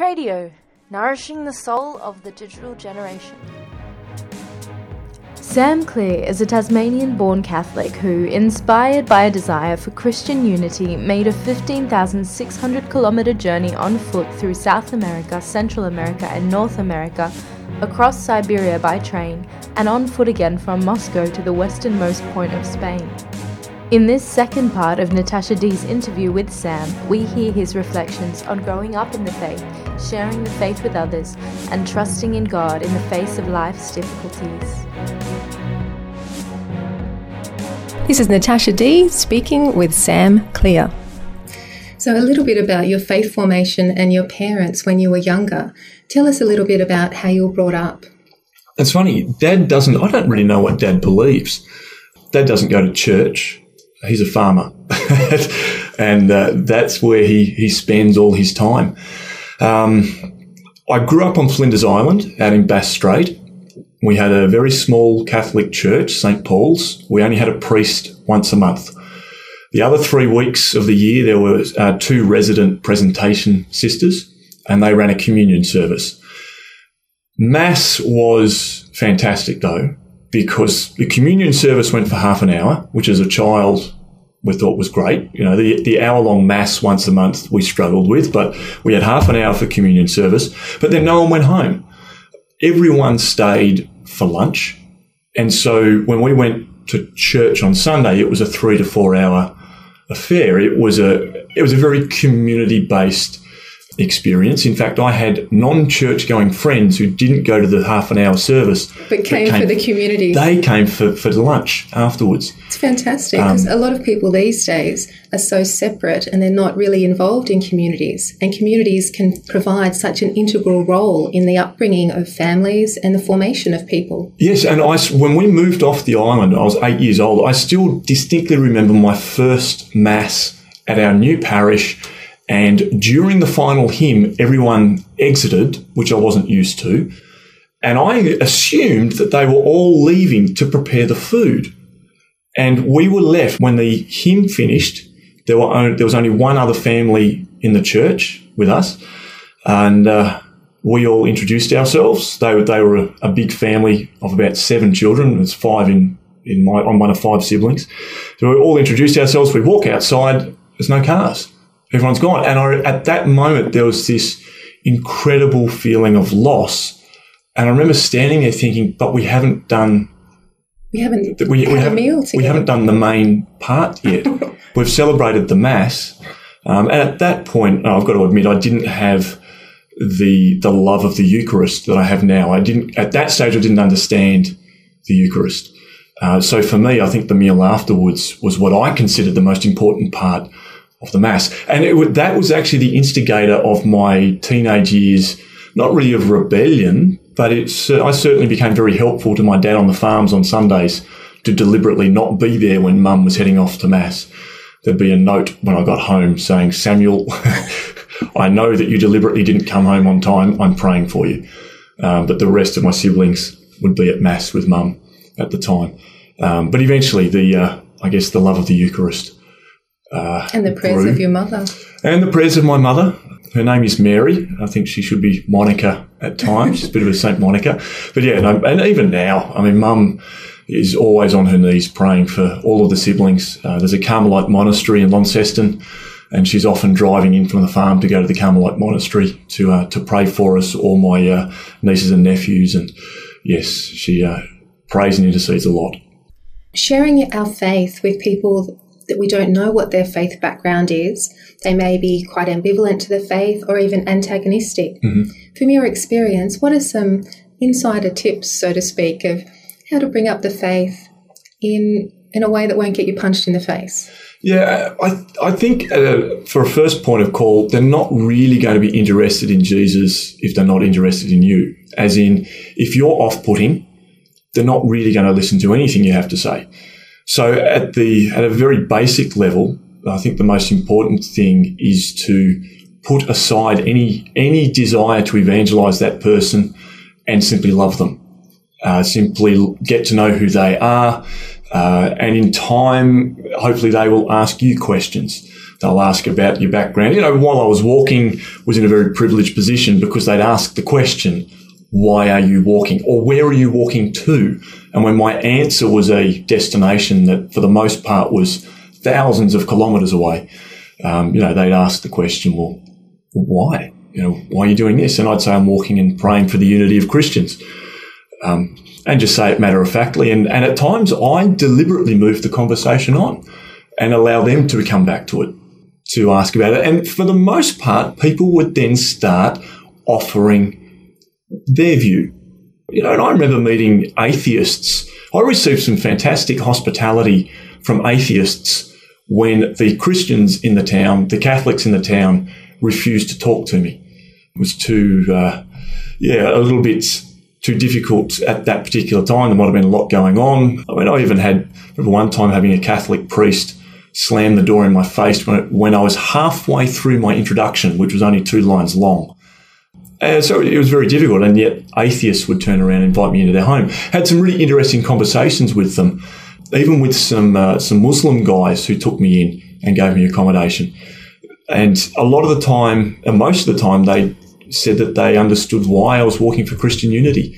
Tradio, nourishing the soul of the digital generation. Sam Clear is a Tasmanian-born Catholic who, inspired by a desire for Christian unity, made a 15,600-kilometre journey on foot through South America, Central America and North America, across Siberia by train, and on foot again from Moscow to the westernmost point of Spain. In this second part of Natasha D's interview with Sam, we hear his reflections on growing up in the faith, sharing the faith with others, and trusting in God in the face of life's difficulties. This is Natasha D speaking with Sam Clear. So a little bit about your faith formation and your parents when you were younger. Tell us a little bit about how you were brought up. It's funny, I don't really know what Dad believes. Dad doesn't go to church. He's a farmer. And that's where he spends all his time. I grew up on Flinders Island out in Bass Strait. We had a very small Catholic church, St. Paul's. We only had a priest once a month. The other 3 weeks of the year, there were 2 resident presentation sisters, and they ran a communion service. Mass was fantastic, though, because the communion service went for half an hour, which as a child we thought was great. You know, the hour-long Mass once a month we struggled with, but we had half an hour for communion service. But then no one went home. Everyone stayed for lunch. And so when we went to church on Sunday, it was a 3 to 4 hour affair. It was a very community-based experience. In fact, I had non-church going friends who didn't go to the half an hour service. But came for the community. They came for lunch afterwards. It's fantastic because a lot of people these days are so separate and they're not really involved in communities. And communities can provide such an integral role in the upbringing of families and the formation of people. Yes, and when we moved off the island, I was 8 years old. I still distinctly remember my first Mass at our new parish. And during the final hymn, everyone exited, which I wasn't used to. And I assumed that they were all leaving to prepare the food. And we were left. When the hymn finished, there was only one other family in the church with us. And we all introduced ourselves. They were a big family of about 7 children. There's 5 I'm one of 5 siblings. So we all introduced ourselves. We walk outside. There's no cars. Everyone's gone. And at that moment, there was this incredible feeling of loss. And I remember standing there thinking, but we haven't done... We haven't had a meal together. We haven't done the main part yet. We've celebrated the Mass. And at that point, I've got to admit, I didn't have the love of the Eucharist that I have now. At that stage, I didn't understand the Eucharist. So for me, I think the meal afterwards was what I considered the most important part of the Mass. And that was actually the instigator of my teenage years, not really of rebellion, but I certainly became very helpful to my dad on the farms on Sundays to deliberately not be there when Mum was heading off to Mass. There'd be a note when I got home saying, Samuel, I know that you deliberately didn't come home on time. I'm praying for you. But the rest of my siblings would be at Mass with Mum at the time. But eventually I guess the love of the Eucharist and the prayers of your mother. And the prayers of my mother. Her name is Mary. I think she should be Monica at times. She's a bit of a Saint Monica. But yeah, and even now, I mean, Mum is always on her knees praying for all of the siblings. There's a Carmelite monastery in Launceston, and she's often driving in from the farm to go to the Carmelite monastery to pray for us, all my nieces and nephews. And yes, she prays and intercedes a lot. Sharing our faith with people that we don't know what their faith background is. They may be quite ambivalent to the faith or even antagonistic. Mm-hmm. From your experience, what are some insider tips, so to speak, of how to bring up the faith in a way that won't get you punched in the face? Yeah, I think for a first point of call, they're not really going to be interested in Jesus if they're not interested in you. As in, if you're off-putting, they're not really going to listen to anything you have to say. So at a very basic level, I think the most important thing is to put aside any desire to evangelize that person and simply love them. Simply get to know who they are, and in time, hopefully they will ask you questions. They'll ask about your background. While I was walking, was in a very privileged position because they'd ask the question, why are you walking? Or where are you walking to? And when my answer was a destination that for the most part was thousands of kilometres away, they'd ask the question, well, why? Why are you doing this? And I'd say I'm walking and praying for the unity of Christians. And just say it matter-of-factly. And at times I deliberately move the conversation on and allow them to come back to it, to ask about it. And for the most part, people would then start offering their view. And I remember meeting atheists. I received some fantastic hospitality from atheists when the Christians in the town, the Catholics in the town, refused to talk to me. It was a little bit too difficult at that particular time. There might have been a lot going on. I even remember one time having a Catholic priest slam the door in my face when I was halfway through my introduction, which was only 2 lines long. So it was very difficult, and yet atheists would turn around and invite me into their home. Had some really interesting conversations with them, even with some Muslim guys who took me in and gave me accommodation. And a lot of the time, and most of the time, they said that they understood why I was walking for Christian unity.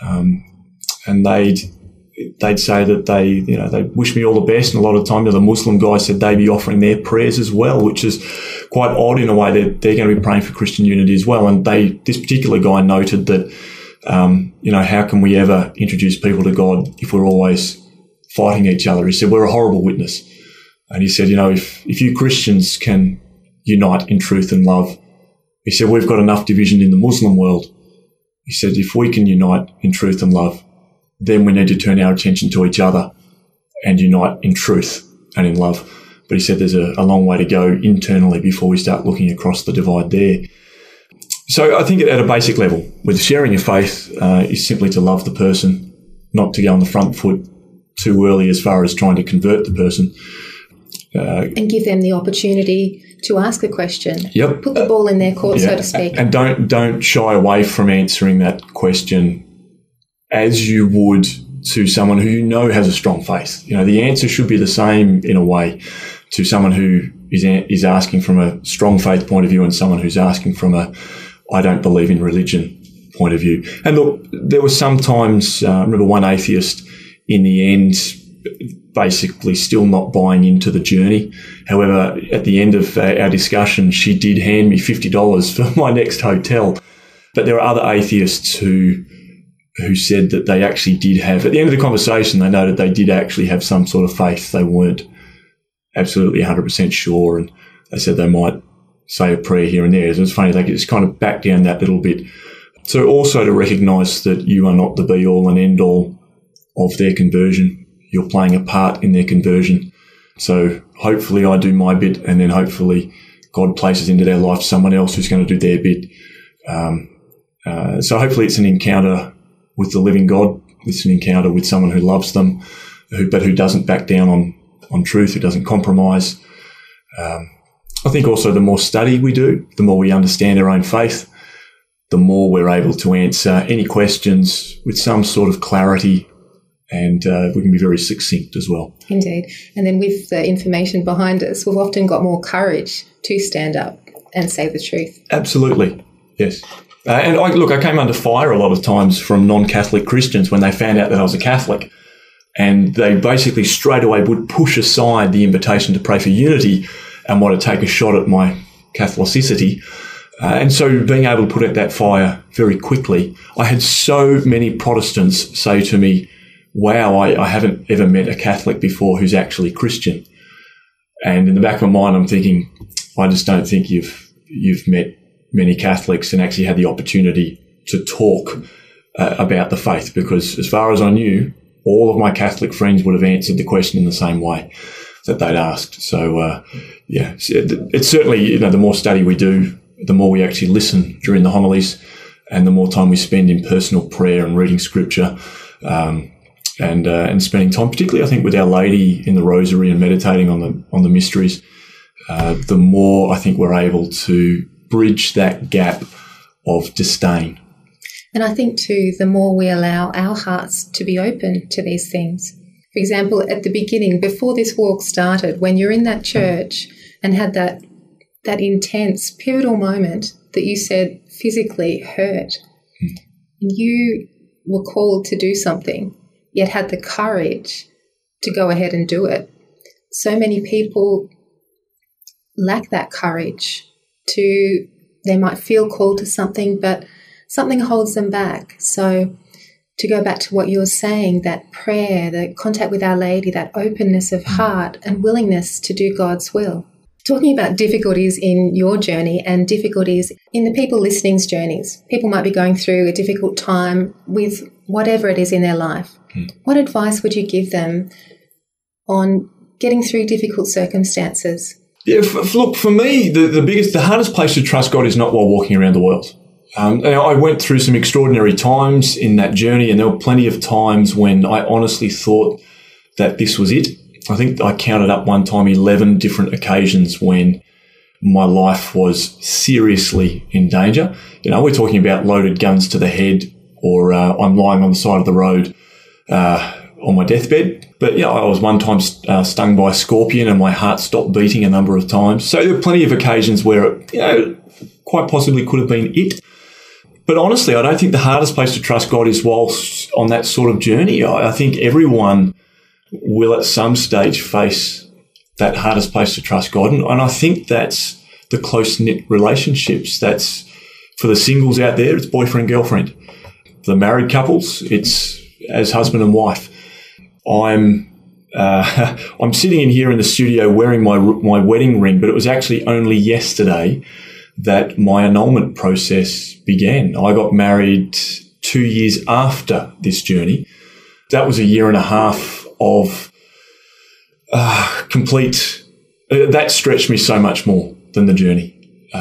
And they'd say that they wish me all the best. And a lot of the time, the Muslim guys said they'd be offering their prayers as well, which is quite odd in a way. They're going to be praying for Christian unity as well. And this particular guy noted that, how can we ever introduce people to God if we're always fighting each other? He said, we're a horrible witness. And he said, if you Christians can unite in truth and love, he said, we've got enough division in the Muslim world. He said, if we can unite in truth and love, then we need to turn our attention to each other and unite in truth and in love. But he said there's a long way to go internally before we start looking across the divide there. So I think at a basic level, with sharing your faith is simply to love the person, not to go on the front foot too early as far as trying to convert the person. And give them the opportunity to ask the question. Yep. Put the ball in their court, so to speak. And don't shy away from answering that question as you would to someone who has a strong faith. The answer should be the same in a way to someone who is asking from a strong faith point of view and someone who's asking from a I don't believe in religion point of view. And look, there were sometimes, I remember one atheist in the end basically still not buying into the journey. However, at the end of our discussion, she did hand me $50 for my next hotel. But there are other atheists who said that they actually did have, at the end of the conversation, they noted they did actually have some sort of faith. They weren't absolutely 100% sure, and they said they might say a prayer here and there. So it's funny, they just kind of back down that little bit. So also to recognise that you are not the be-all and end-all of their conversion. You're playing a part in their conversion. So hopefully I do my bit, and then hopefully God places into their life someone else who's going to do their bit. So hopefully it's an encounter with the living God. It's an encounter with someone who loves them, but who doesn't back down on truth, who doesn't compromise. I think also the more study we do, the more we understand our own faith, the more we're able to answer any questions with some sort of clarity, and we can be very succinct as well. Indeed. And then with the information behind us, we've often got more courage to stand up and say the truth. Absolutely, yes. And I came under fire a lot of times from non-Catholic Christians when they found out that I was a Catholic. And they basically straight away would push aside the invitation to pray for unity and want to take a shot at my Catholicity. And so being able to put out that fire very quickly, I had so many Protestants say to me, wow, I haven't ever met a Catholic before who's actually Christian. And in the back of my mind, I'm thinking, I just don't think you've met many Catholics and actually had the opportunity to talk about the faith, because as far as I knew, all of my Catholic friends would have answered the question in the same way that they'd asked. So, it's certainly, the more study we do, the more we actually listen during the homilies, and the more time we spend in personal prayer and reading scripture, and spending time, particularly I think with Our Lady in the Rosary and meditating on the mysteries, the more I think we're able to bridge that gap of disdain. And I think too, the more we allow our hearts to be open to these things. For example, at the beginning, before this walk started, when you're in that church, and had that intense, pivotal moment that you said physically hurt. And you were called to do something, yet had the courage to go ahead and do it. So many people lack that courage they might feel called to something, but something holds them back. So to go back to what you were saying, that prayer, the contact with Our Lady, that openness of heart and willingness to do God's will. Talking about difficulties in your journey and difficulties in the people listening's journeys. People might be going through a difficult time with whatever it is in their life. What advice would you give them on getting through difficult circumstances? Yeah, look, for me, the hardest place to trust God is not while walking around the world. I went through some extraordinary times in that journey, and there were plenty of times when I honestly thought that this was it. I think I counted up one time 11 different occasions when my life was seriously in danger. We're talking about loaded guns to the head, or I'm lying on the side of the road on my deathbed. But, I was one time stung by a scorpion and my heart stopped beating a number of times. So there were plenty of occasions where it, quite possibly could have been it. But honestly, I don't think the hardest place to trust God is whilst on that sort of journey. I think everyone will at some stage face that hardest place to trust God. And I think that's the close-knit relationships. That's, for the singles out there, it's boyfriend, girlfriend. For the married couples, it's as husband and wife. I'm sitting in here in the studio wearing my wedding ring, but it was actually only yesterday that my annulment process began. I got married 2 years after this journey. That was a year and a half of complete. That stretched me so much more than the journey.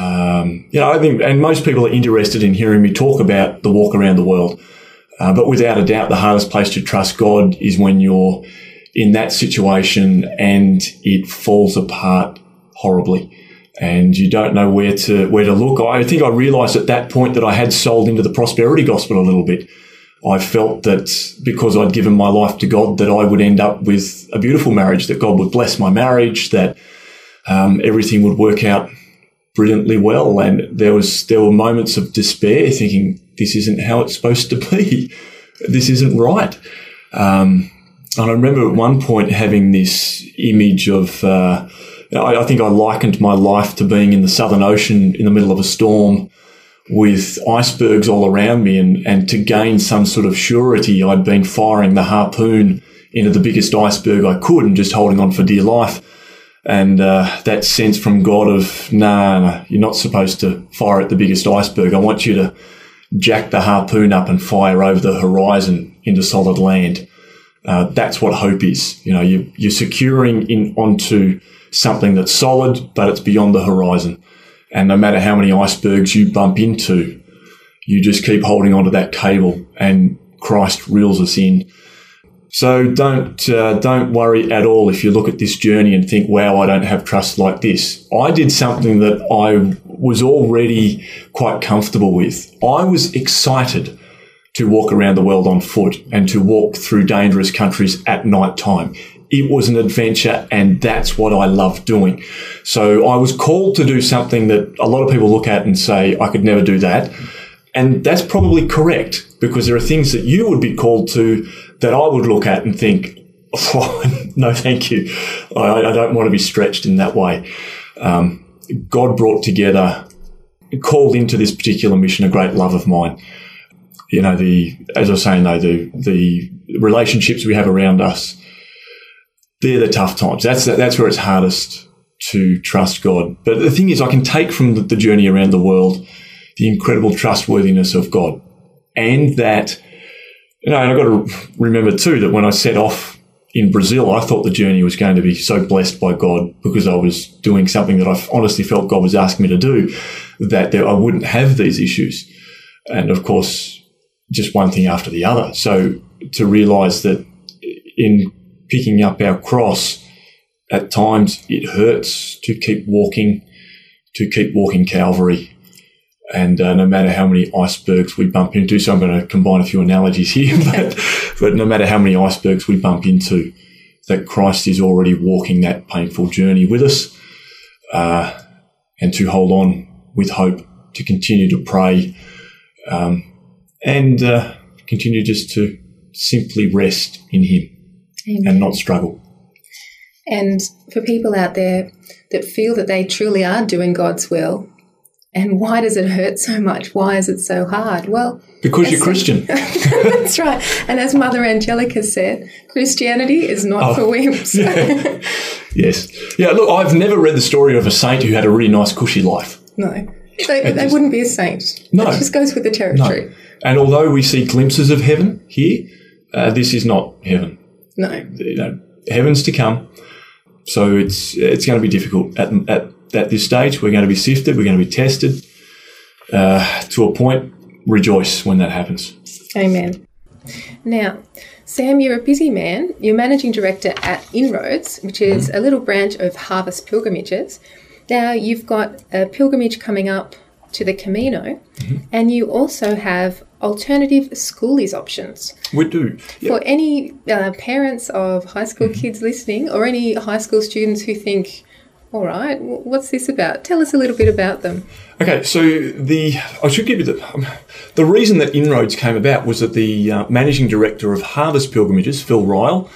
I think, and most people are interested in hearing me talk about the walk around the world. But without a doubt, the hardest place to trust God is when you're in that situation and it falls apart horribly and you don't know where to look. I think I realised at that point that I had sold into the prosperity gospel a little bit. I felt that because I'd given my life to God that I would end up with a beautiful marriage, that God would bless my marriage, that everything would work out brilliantly well. And there were moments of despair thinking, this isn't how it's supposed to be. This isn't right. And I remember at one point having this image of, I think I likened my life to being in the Southern Ocean in the middle of a storm with icebergs all around me, and to gain some sort of surety, I'd been firing the harpoon into the biggest iceberg I could and just holding on for dear life. And that sense from God of, no, you're not supposed to fire at the biggest iceberg. I want you to jack the harpoon up and fire over the horizon into solid land. That's what hope is. You're securing onto something that's solid, but it's beyond the horizon. And no matter how many icebergs you bump into, you just keep holding onto that cable and Christ reels us in. So don't worry at all if you look at this journey and think, wow, I don't have trust like this. I did something that I was already quite comfortable with. I was excited to walk around the world on foot and to walk through dangerous countries at night time. It was an adventure, and that's what I love doing. So I was called to do something that a lot of people look at and say, I could never do that. And that's probably correct, because there are things that you would be called to that I would look at and think, oh, no, thank you. I don't want to be stretched in that way. God brought together, called into this particular mission, a great love of mine. As I was saying though, the relationships we have around us, they're the tough times. That's where it's hardest to trust God. But the thing is, I can take from the journey around the world the incredible trustworthiness of God. And that, and I've got to remember too that when I set off in Brazil, I thought the journey was going to be so blessed by God because I was doing something that I honestly felt God was asking me to do, that I wouldn't have these issues. And of course, just one thing after the other. So to realise that in picking up our cross, at times it hurts to keep walking Calvary. And no matter how many icebergs we bump into, so I'm going to combine a few analogies here, but no matter how many icebergs we bump into, that Christ is already walking that painful journey with us. and to hold on with hope, to continue to pray, and continue just to simply rest in Him. Amen. And not struggle. And for people out there that feel that they truly are doing God's will, and why does it hurt so much? Why is it so hard? Well, because you're Christian. That's right. And as Mother Angelica said, Christianity is not for wimps. Yeah. Yes. Yeah, look, I've never read the story of a saint who had a really nice, cushy life. No. They wouldn't be a saint. No. It just goes with the territory. No. And although we see glimpses of heaven here, this is not heaven. No. Heaven's to come. So it's going to be difficult at this stage. We're going to be sifted. We're going to be tested to a point. Rejoice when that happens. Amen. Now, Sam, you're a busy man. You're managing director at Inroads, which is a little branch of Harvest Pilgrimages. Now, you've got a pilgrimage coming up to the Camino, and you also have alternative schoolies options. We do. Yep. For any parents of high school kids listening, or any high school students who think, all right, what's this about? Tell us a little bit about them. Okay, so I should give you the reason that Inroads came about was that the managing director of Harvest Pilgrimages, Phil Ryle,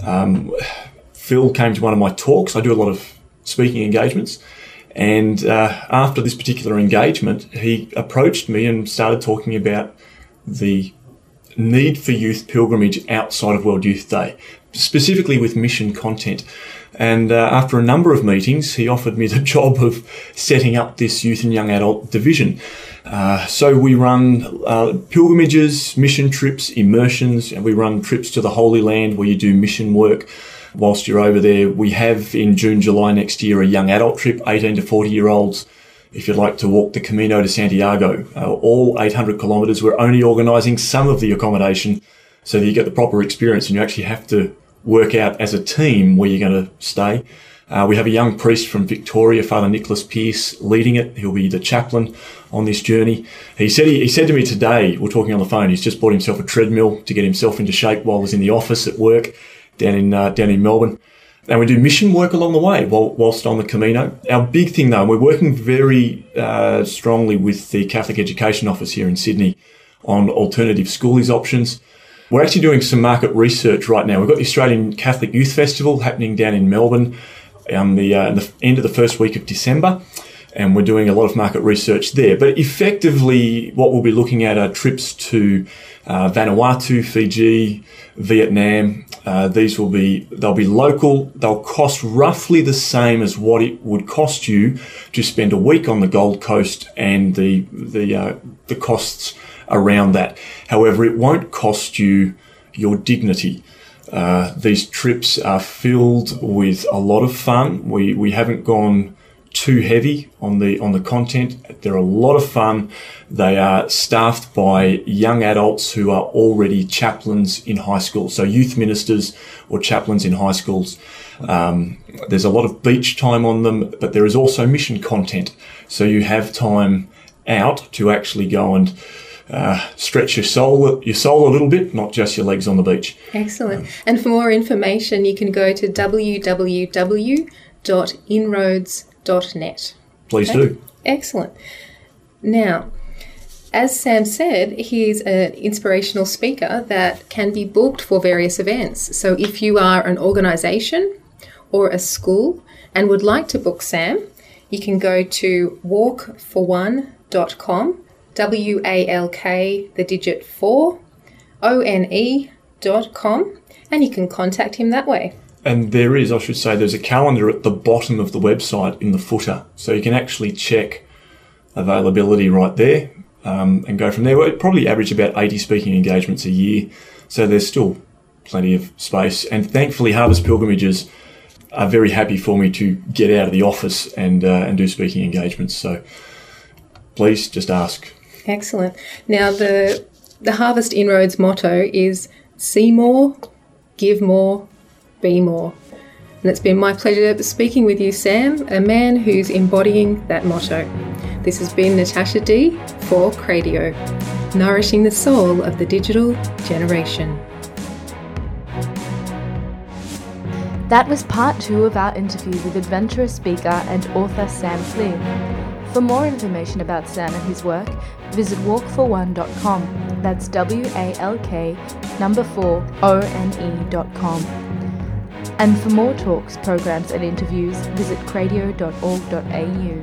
Phil came to one of my talks. I do a lot of speaking engagements. And after this particular engagement, he approached me and started talking about the need for youth pilgrimage outside of World Youth Day, specifically with mission content. And after a number of meetings, he offered me the job of setting up this youth and young adult division. So we run pilgrimages, mission trips, immersions, and we run trips to the Holy Land where you do mission work. Whilst you're over there, we have in June, July next year a young adult trip, 18 to 40-year-olds, if you'd like to walk the Camino de Santiago, all 800 kilometres. We're only organising some of the accommodation so that you get the proper experience, and you actually have to work out as a team where you're going to stay. We have a young priest from Victoria, Father Nicholas Pearce, leading it. He'll be the chaplain on this journey. He said to me today, we're talking on the phone, he's just bought himself a treadmill to get himself into shape while he's in the office at work down in Melbourne. And we do mission work along the way whilst on the Camino. Our big thing, though, we're working very strongly with the Catholic Education Office here in Sydney on alternative schoolies options. We're actually doing some market research right now. We've got the Australian Catholic Youth Festival happening down in Melbourne on the end of the first week of December, and we're doing a lot of market research there. But effectively, what we'll be looking at are trips to Vanuatu, Fiji, Vietnam. They'll be local. They'll cost roughly the same as what it would cost you to spend a week on the Gold Coast and the costs around that. However, it won't cost you your dignity. These trips are filled with a lot of fun. We haven't gone too heavy on the content. They're a lot of fun. They are staffed by young adults who are already chaplains in high school, so youth ministers or chaplains in high schools. There's a lot of beach time on them, but there is also mission content, so you have time out to actually go and stretch your soul a little bit, not just your legs on the beach. Excellent. And for more information, you can go to www.inroads.net. Please do. Excellent. Now, as Sam said, he's an inspirational speaker that can be booked for various events. So if you are an organisation or a school and would like to book Sam, you can go to walkforone.com, WALK, the digit 4, ONE.com, and you can contact him that way. And there's a calendar at the bottom of the website in the footer, so you can actually check availability right there and go from there. We'll probably average about 80 speaking engagements a year, so there's still plenty of space. And thankfully, Harvest Pilgrimages are very happy for me to get out of the office and do speaking engagements. So please just ask. Excellent. Now, the Harvest Inroads motto is see more, give more, be more. And it's been my pleasure speaking with you, Sam, a man who's embodying that motto. This has been Natasha D for Cradio, nourishing the soul of the digital generation. That was part 2 of our interview with adventurous speaker and author Sam Flynn. For more information about Sam and his work, visit walkforone.com. That's WALK4ONE.com. And for more talks, programs and interviews, visit cradio.org.au.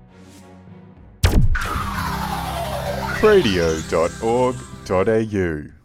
cradio.org.au